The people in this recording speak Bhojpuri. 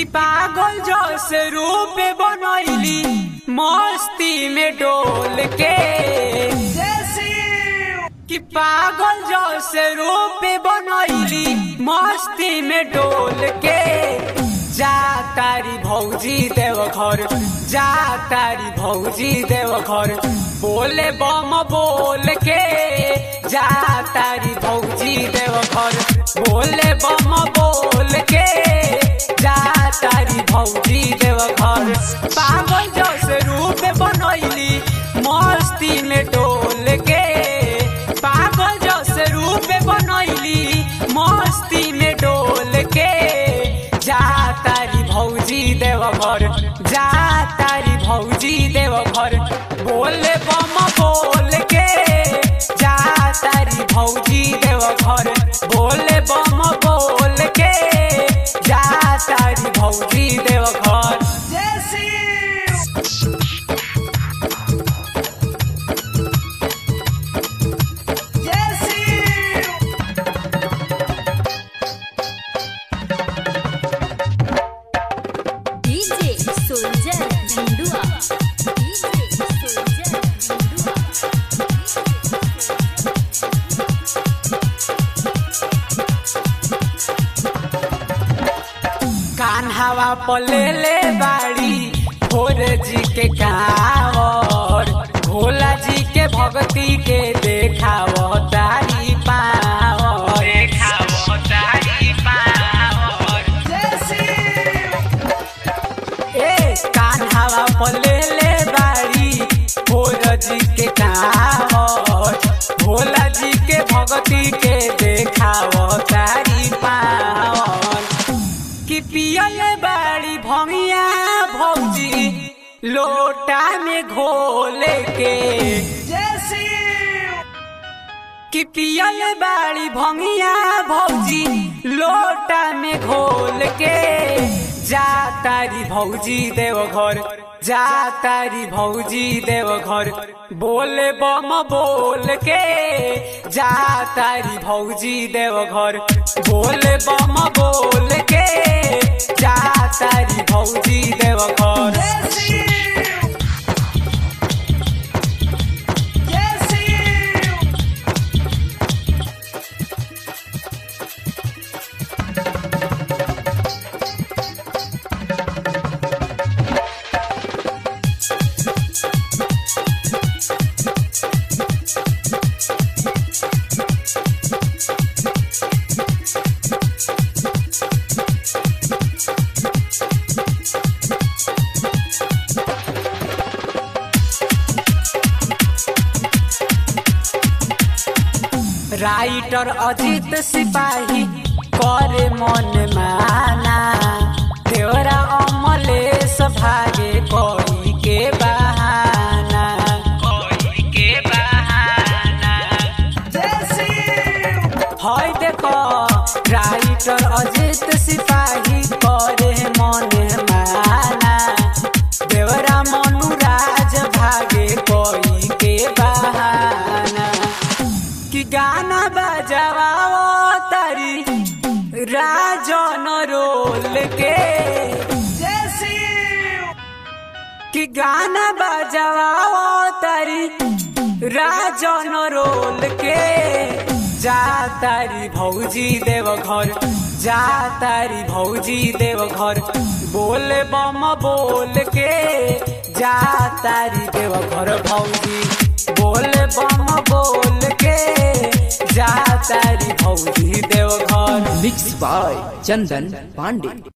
कि पागल जैसे रूप बनैली मस्ती में डोल के, कि पागल जैसे रूप बनैली मस्ती में डोल के। जा तारी भौजी देवघर, जा तारी भौजी देवघर, बोले बम बोल के। जा तारी भौजी देवघर, बोले बम बोल के। जा तारी भौजी देवघर, पागल जैसे रूप बनैली मस्ती में डोल के। पागल जैसे रूप बनैली मस्ती में डोल के। जा तारी भौजी देवघर, जा तारी भौजी देवघर, बोले बम बोल के। जा तारी भौजी देवघर, बोले बम बोल के। जा तारी भौजी देवघर। कान्हावा पले ले बाड़ी भोर जी के कांवर, भोला जी के भक्ति के देखावो तारी पावर, देखावो तारी पावर। ए कान्हावा पले ले बाड़ी भोर जी के कांवर, भोला जी के भक्ति के देखावो तारी पावर। कि पियले बाड़ी भंगिया भौजी लोटा में घोल के, कि पियले बाड़ी भंगिया भौजी लोटा में घोल के। जा तारी भौजी देवघर, जा तारी भौजी देवघर, बोले बम बोल के। जा तारी भौजी देवघर, बोले बम बोल के। जा तारी भौजी देवघर। राइटर अजित सिपाही करे मन माना, देवरा अमलेश भागे कोई के बहाना, कोई के बहाना। हाय देखो राइटर अजित सिपाही करे मन माना, देवरा मनुराज भागे कोई के बहाना। कि गाना बजाओ तारी राजन रोल के, कि गाना बजाओ तारी राजन रोल के। जा तारी भौजी देवघर, जा तारी भौजी देवघर, बोले बम बोल के। जा तारी देवघर भौजी, बोले बम बोल के। जा तारी भौजी देवघर। Mix by Chandan Pandey.